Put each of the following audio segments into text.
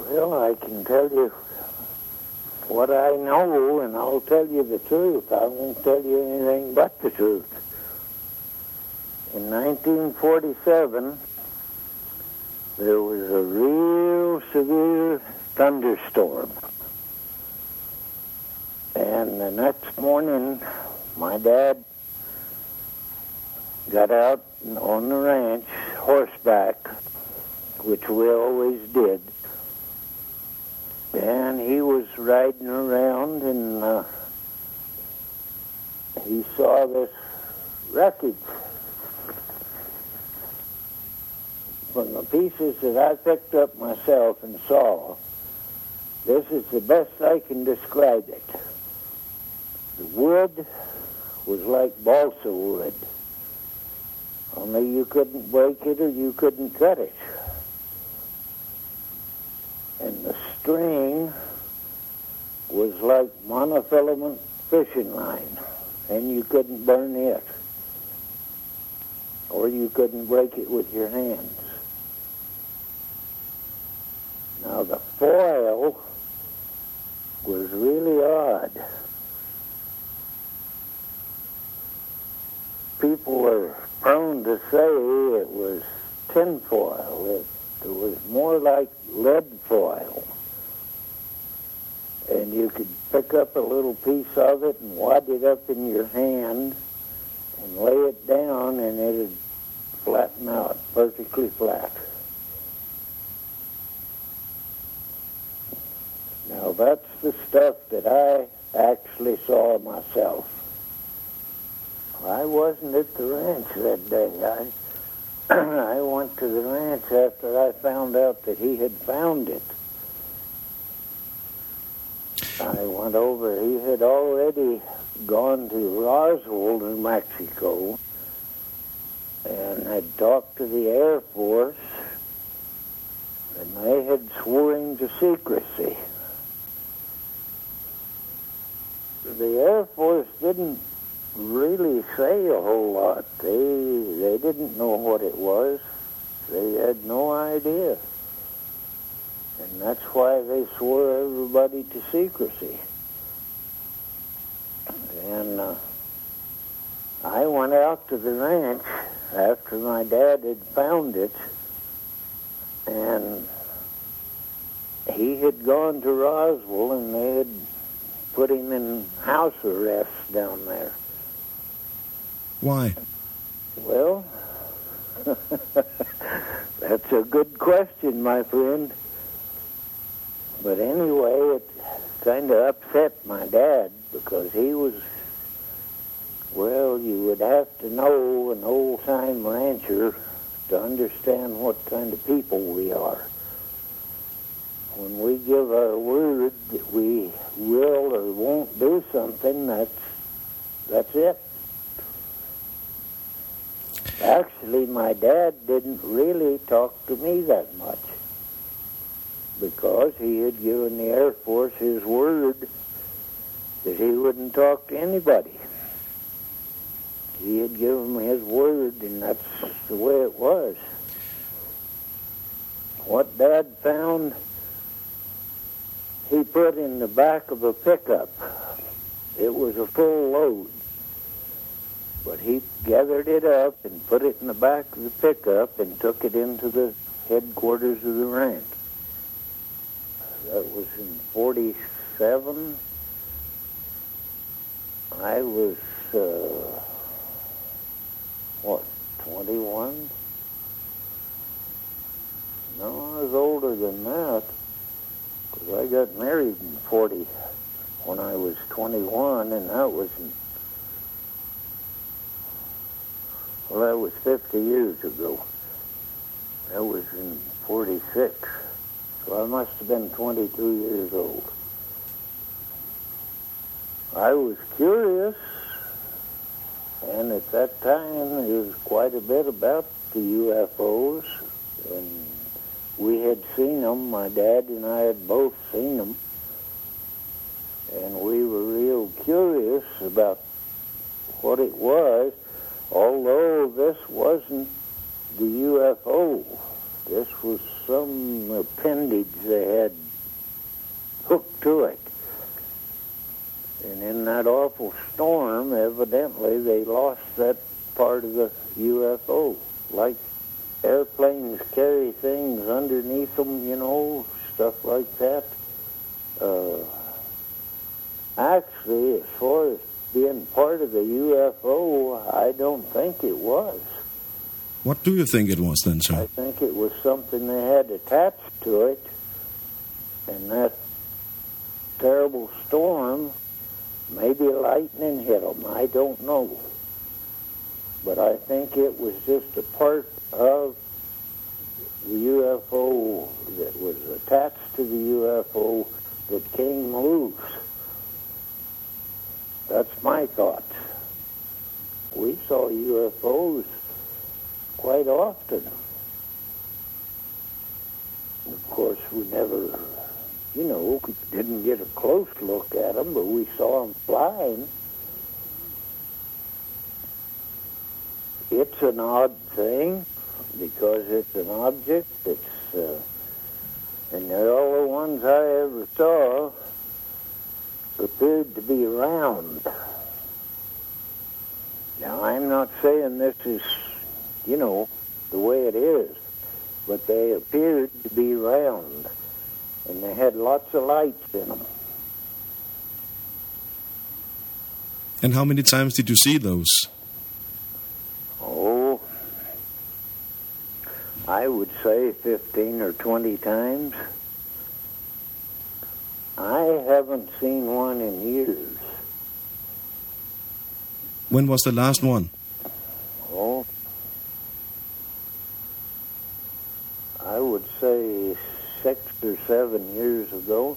Well, I can tell you what I know, and I'll tell you the truth. I won't tell you anything but the truth. In 1947, there was a real severe thunderstorm. And the next morning, my dad got out on the ranch, horseback, which we always did. And he was riding around, and he saw this wreckage. From the pieces that I picked up myself and saw, this is the best I can describe it. The wood was like balsa wood, only you couldn't break it or you couldn't cut it. And the string was like monofilament fishing line, and you couldn't burn it, or you couldn't break it with your hands. Now, the foil was really odd. People were prone to say it was tin foil. It was more like lead foil. And you could pick up a little piece of it and wad it up in your hand and lay it down, and it would flatten out perfectly flat. Now, that's the stuff that I actually saw myself. I wasn't at the ranch that day. I went to the ranch after I found out that he had found it. I went over. He had already gone to Roswell, New Mexico, and had talked to the Air Force, and they had sworn to secrecy. The Air Force didn't really say a whole lot. They didn't know what it was. They had no idea. And that's why they swore everybody to secrecy. And I went out to the ranch after my dad had found it, and he had gone to Roswell, and they had put him in house arrest down there. Why? Well, that's a good question, my friend. But anyway, it kind of upset my dad, because he was, well, you would have to know an old-time rancher to understand what kind of people we are. When we give our word that we will or won't do something, that's it. Actually, my dad didn't really talk to me that much, because he had given the Air Force his word that he wouldn't talk to anybody. He had given me his word, and that's the way it was. What Dad found, he put in the back of a pickup. It was a full load. But he gathered it up and put it in the back of the pickup and took it into the headquarters of the ranch. That was in 47. I was, 21? No, I was older than that, because I got married in 40 when I was 21, and that was that was 50 years ago. That was in 46. So I must have been 22 years old. I was curious, and at that time there was quite a bit about the UFOs, and we had seen them. My dad and I had both seen them, and we were real curious about what it was, although this wasn't the UFO This was some appendage they had hooked to it. And in that awful storm, evidently, they lost that part of the UFO. Like airplanes carry things underneath them, stuff like that. Actually, as far as being part of the UFO, I don't think it was. What do you think it was then, sir? I think it was something they had attached to it, and that terrible storm, maybe lightning hit them, I don't know. But I think it was just a part of the UFO that was attached to the UFO that came loose. That's my thought. We saw UFOs quite often. Of course, we never, didn't get a close look at them, but we saw them flying. It's an odd thing because it's an object that's, and all the ones I ever saw appeared to be round. Now, I'm not saying this is, the way it is, but they appeared to be round, and they had lots of lights in them. And how many times did you see those? Oh, I would say 15 or 20 times. I haven't seen one in years. When was the last one? Oh, I would say 6 or 7 years ago.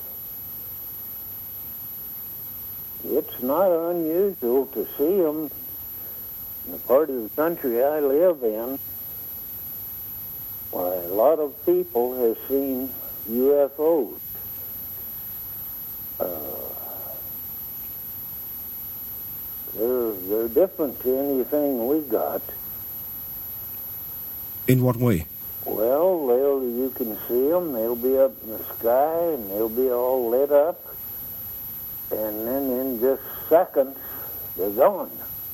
It's not unusual to see them in the part of the country I live in. Why, a lot of people have seen UFOs. They're different to anything we got. In what way? Well, you can see them. They'll be up in the sky, and they'll be all lit up. And then in just seconds, they're gone.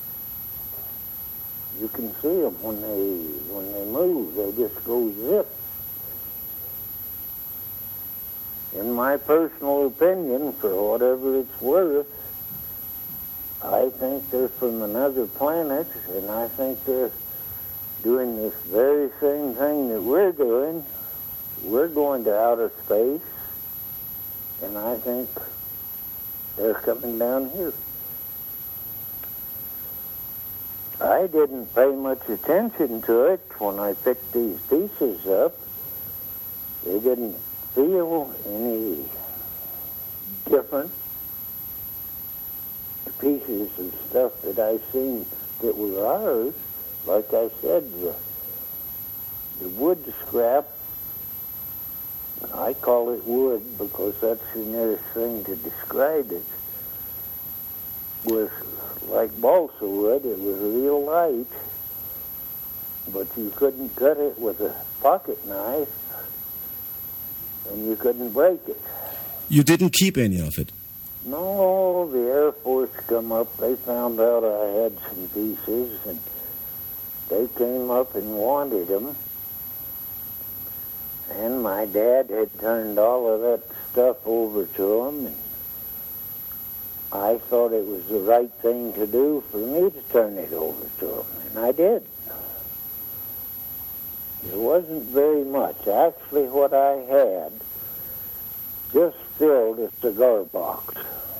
You can see them when they move. They just go zip. In my personal opinion, for whatever it's worth, I think they're from another planet, and I think they're doing this very same thing that we're doing. We're going to outer space, and I think they're coming down here. I didn't pay much attention to it when I picked these pieces up. They didn't feel any different. The pieces of stuff that I seen that were ours, like I said, the wood scrap, I call it wood because that's the nearest thing to describe it, was like balsa wood. It was real light, but you couldn't cut it with a pocket knife, and you couldn't break it. You didn't keep any of it? No, the Air Force come up. They found out I had some pieces, and they came up and wanted them. And my dad had turned all of that stuff over to them, and I thought it was the right thing to do for me to turn it over to them, and I did. There wasn't very much. Actually, what I had just filled a cigar box.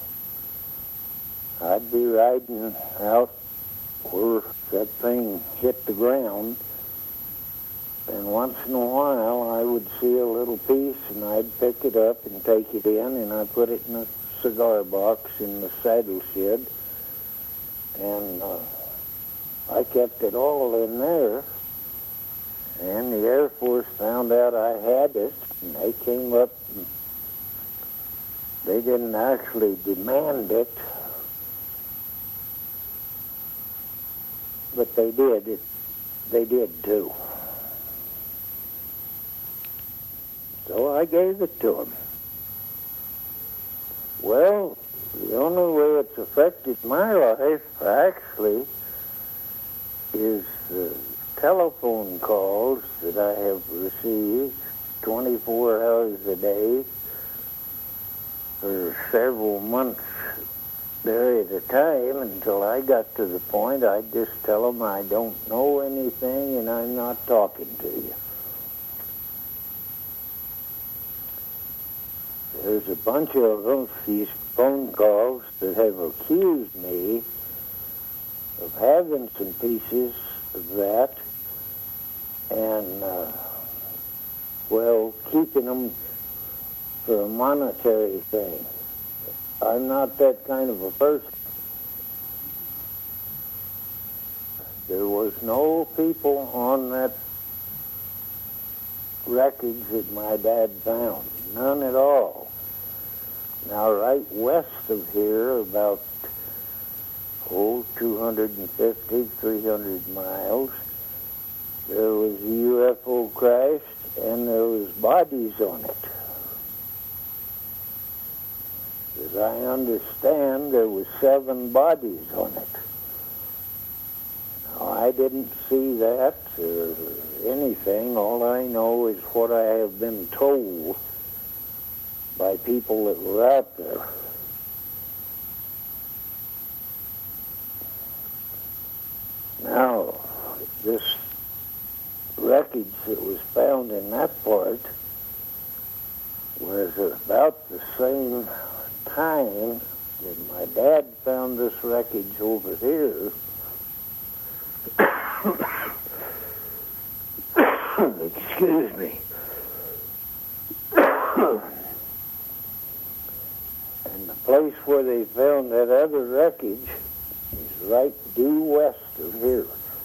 I'd be riding out where that thing hit the ground, and once in a while I would see a little piece, and I'd pick it up and take it in, and I'd put it in a cigar box in the saddle shed, and I kept it all in there. And the Air Force found out I had it, and they came up, and they didn't actually demand it, but they did. They did too. So I gave it to him. Well, the only way it's affected my life, actually, is the telephone calls that I have received 24 hours a day for several months there at a time until I got to the point I'd just tell them I don't know anything and I'm not talking to you. There's a bunch of them, these phone calls, that have accused me of having some pieces of that and, keeping them for a monetary thing. I'm not that kind of a person. There was no people on that wreckage that my dad found. None at all. Now, right west of here, about 250, 300 miles, there was a UFO crash, and there was bodies on it. As I understand, there was 7 bodies on it. Now, I didn't see that or anything. All I know is what I have been told by people that were out there. Now, this wreckage that was found in that part was about the same time that my dad found this wreckage over here. Excuse me. And the place where they found that other wreckage is right due west of here.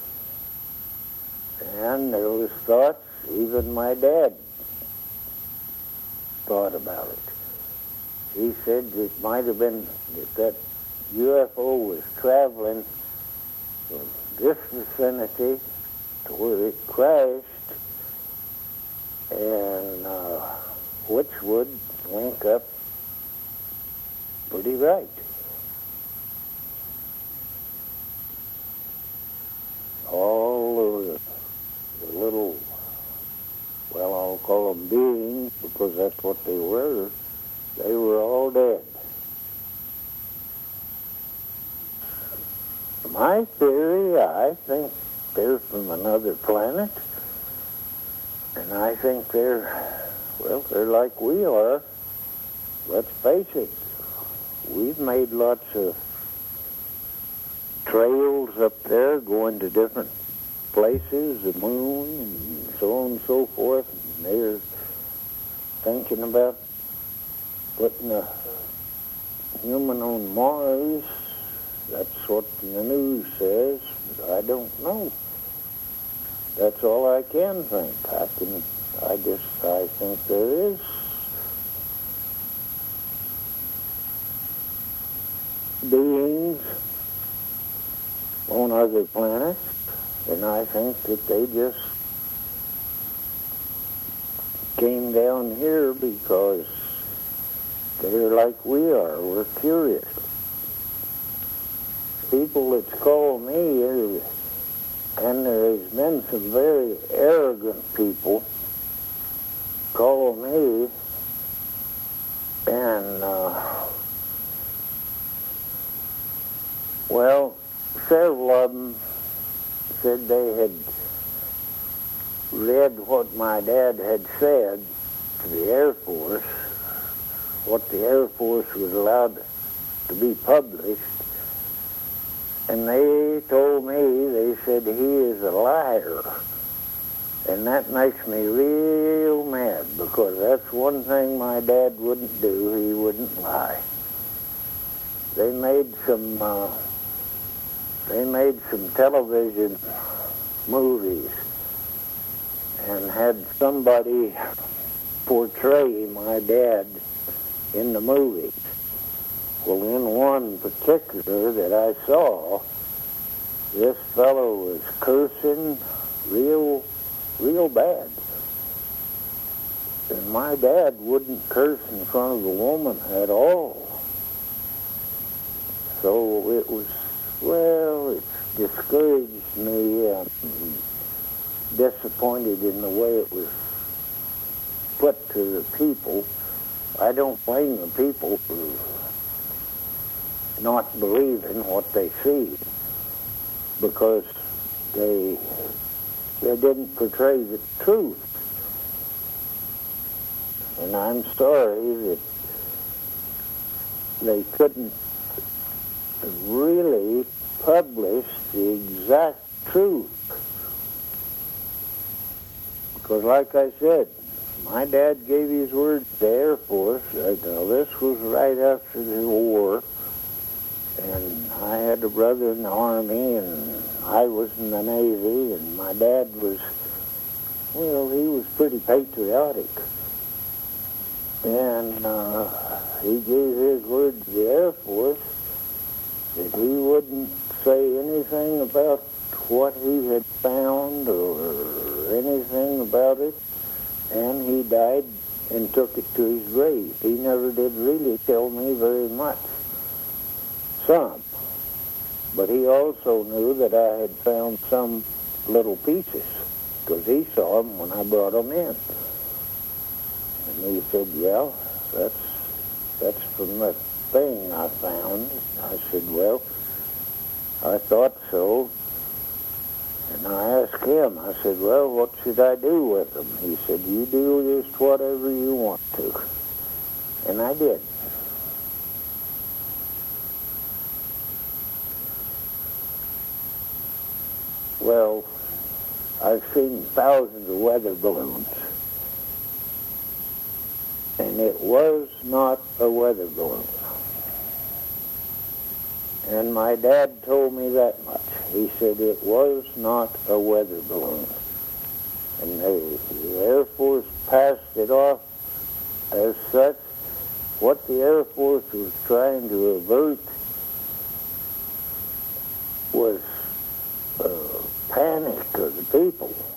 And there was thoughts, even my dad thought about it. He said it might have been that UFO was traveling from this vicinity to where it crashed, and which would link up pretty right. All of the little, well, I'll call them beings because that's what they were all dead. My theory, I think they're from another planet, and I think they're like we are. Let's face it, we've made lots of trails up there going to different places, the moon, and so on and so forth. And they're thinking about putting a human on Mars. That's what the news says, but I don't know. That's all I can think. I think there is beings on other planets, and I think that they just came down here because they're like we are. We're curious. People that call me, and there has been some very arrogant people call me, and several of them said they had read what my dad had said to the Air Force, what the Air Force was allowed to be published, and they told me, they said he is a liar. And that makes me real mad, because that's one thing my dad wouldn't do. He wouldn't lie. They made some television movies and had somebody portray my dad in the movies. Well, in one particular that I saw, this fellow was cursing real bad. And my dad wouldn't curse in front of a woman at all. So it was, well, it discouraged me. I'm disappointed in the way it was put to the people. I don't blame the people for not believing what they see, because they didn't portray the truth. And I'm sorry that they couldn't really publish the exact truth. Because like I said, my dad gave his word to the Air Force. Now, this was right after the war, and I had a brother in the Army, and I was in the Navy, and my dad was, well, he was pretty patriotic. And he gave his word to the Air Force that he wouldn't say anything about what he had found or anything about it, and he died and took it to his grave. He never did really tell me very much. Some. But he also knew that I had found some little pieces, because he saw them when I brought them in. And he said, yeah, that's from the thing I found. I said, well, I thought so. And I asked him, I said, well, what should I do with them? He said, you do just whatever you want to. And I did. Well, I've seen thousands of weather balloons. And it was not a weather balloon. And my dad told me that much. He said it was not a weather balloon. And the Air Force passed it off as such. What the Air Force was trying to avert was panic of the people.